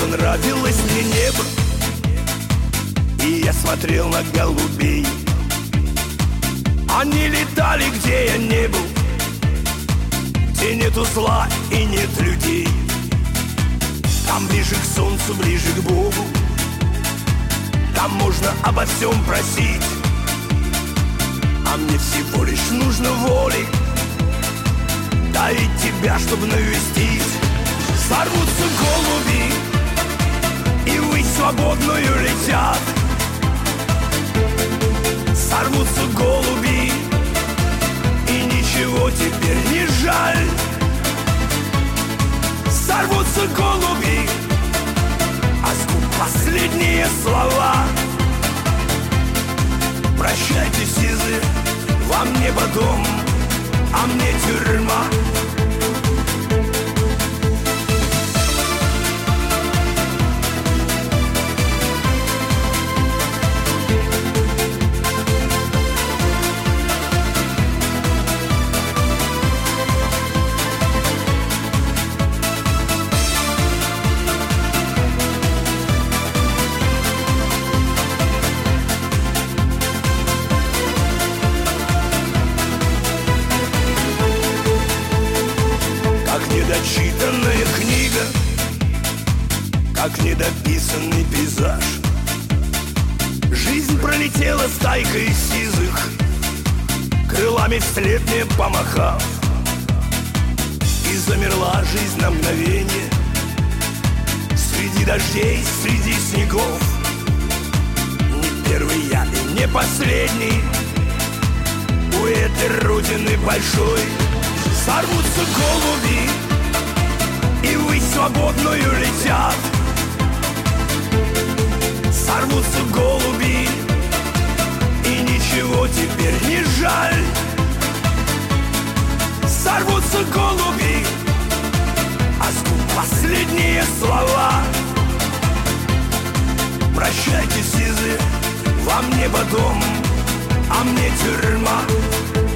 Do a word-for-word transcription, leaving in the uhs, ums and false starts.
нравилось мне небо, и я смотрел на голубей. Они летали, где я не был, где нету зла и нет людей. Там ближе к солнцу, ближе к Богу, там можно обо всем просить. А мне всего лишь нужно воли, да и тебя, чтобы навестить. Сорвутся голуби и ввысь свободную летят. Сорвутся голуби, и ничего теперь не жаль. Сорвутся голуби, а скуп последние слова. Прощайте, сизы, вам небо дом, а мне тюрьма. Недочитанная книга, как недописанный пейзаж. Жизнь пролетела стайкой сизых, крылами вслед мне помахав. И замерла жизнь на мгновение среди дождей, среди снегов. Не первый я и не последний у этой родины большой. Сорвутся голуби и ввысь свободную летят. Сорвутся голуби, и ничего теперь не жаль. Сорвутся голуби, а скуп последние слова. Прощайте, сизы, вам небо дом, а мне тюрьма.